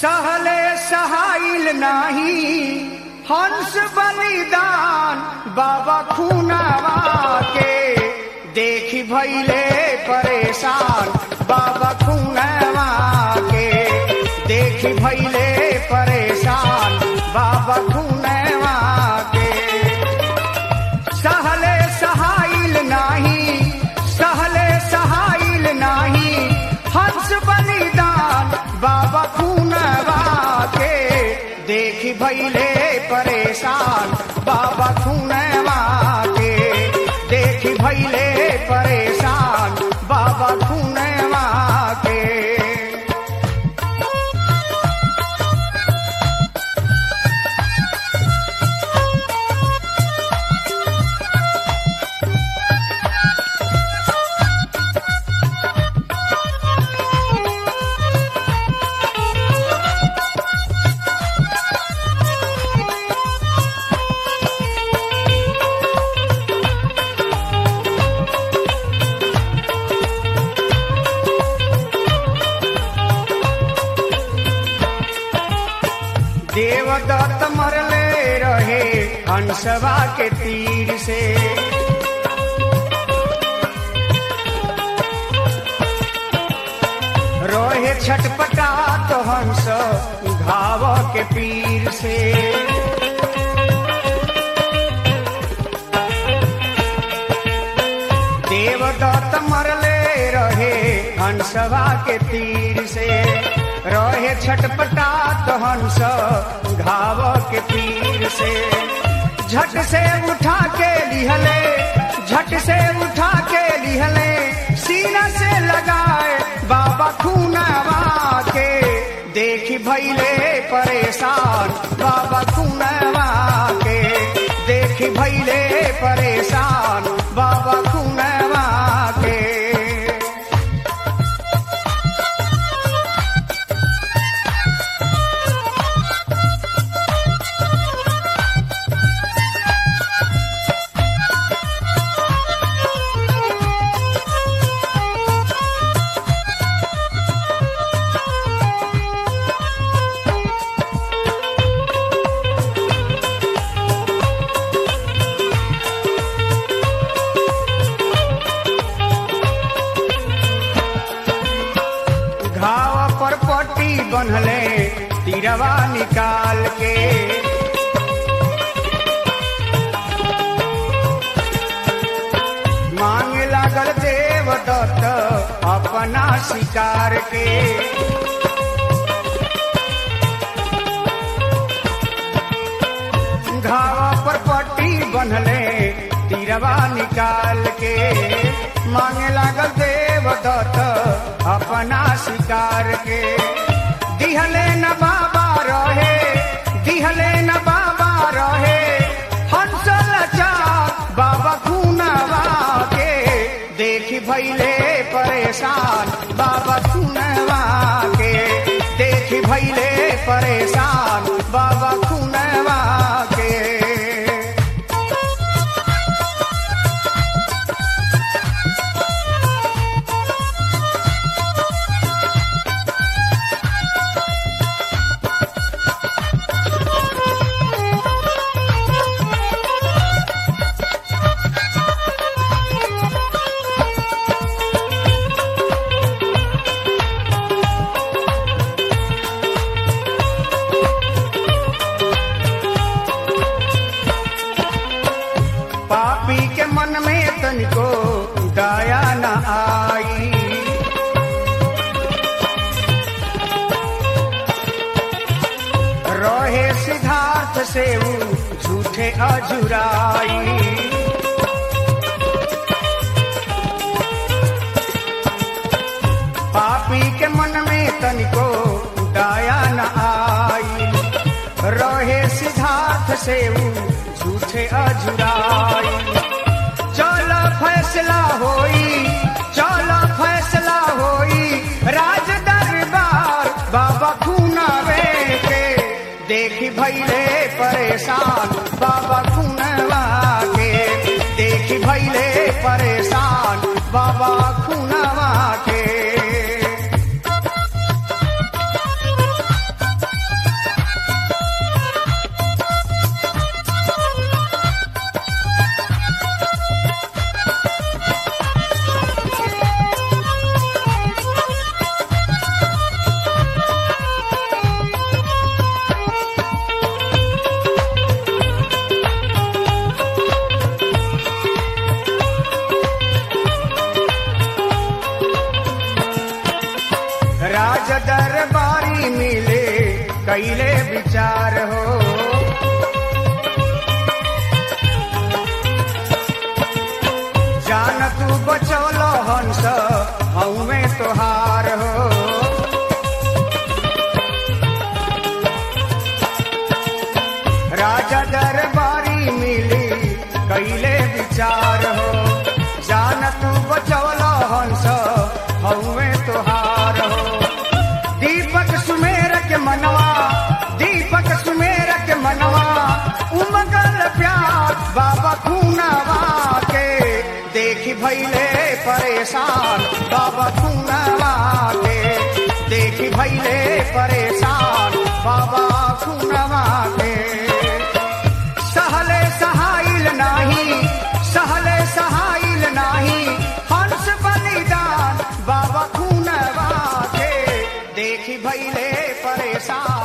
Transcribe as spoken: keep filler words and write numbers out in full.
सहले सहाइल नाही हंस बलिदान बाबा खूनावा के देखी भइले परेशान बाबा खूनावा के देखी भइले परेशान बाबा खूनावा के सहले सहाइल नाही सहले सहाइल नाही हंस बलिदान बाबा खूनावा के देखी भइले परेशान बाबा खूनावा के देखी भइले परेशान बाबा खूनावा के देवदत्त मरले रहे हंसवा के तीर से रोहे छटपटा तो हंस घाव के पीर से देवदत्त मरले रहे हंसवा के तीर से रोहे छटपटा तो हंस घाव के पीर से झट से उठा के लिहले झट से उठा के लिहले सीना से लगाए बाबा खूनावा के देखी भइले परेशान बाबा खूनावा के देखी भइले परेशान बाबा खूनावा के बनले तीरवा निकाल के मांगे लागल देवदत्त अपना शिकार के घावा पर पट्टी बनले तीरवा निकाल के मांगे लागल देवदत्त अपना शिकार के दिहले न बाबा रहे दिहले न बाबा रहे हंस लाचार बाबा खूनावा के देखी भइले परेशान बाबा खूनावा के देखी भइले परेशान बाबा खूनावा के पापी के मन में तनिको दया न आई रहे सिद्धार्थ से झूठे अजुराई पापी के मन में तनिको दया न आई रहे सिद्धार्थ से झूठे अजुराई चल फैसला होई चल फैसला होई राज दरबार बाबा खूनावे के देखी भइले परेशान बाबा खूनावा के देखी भइले परेशान बाबा खूनावा के कैले विचार हो। जान तू बचौलो हंस हउमे तोहार हो। राजा दरबारी मिली कैले विचार हो। जान तू बचौलो हंस हउमे तोहार हो। दीपक सुमेर के मनवा, दीपक सुमेर के मनवा, उमगल प्यार बाबा खूनवा के देखी भैले परेशान। बाबा खूनवा के देखी भैले परेशान। बाबा खूनवा के सहले सहाइल नाही, सहले सहाइल नाही हंस बलिदान। बाबा खूनवा के देखी भैले परेशान।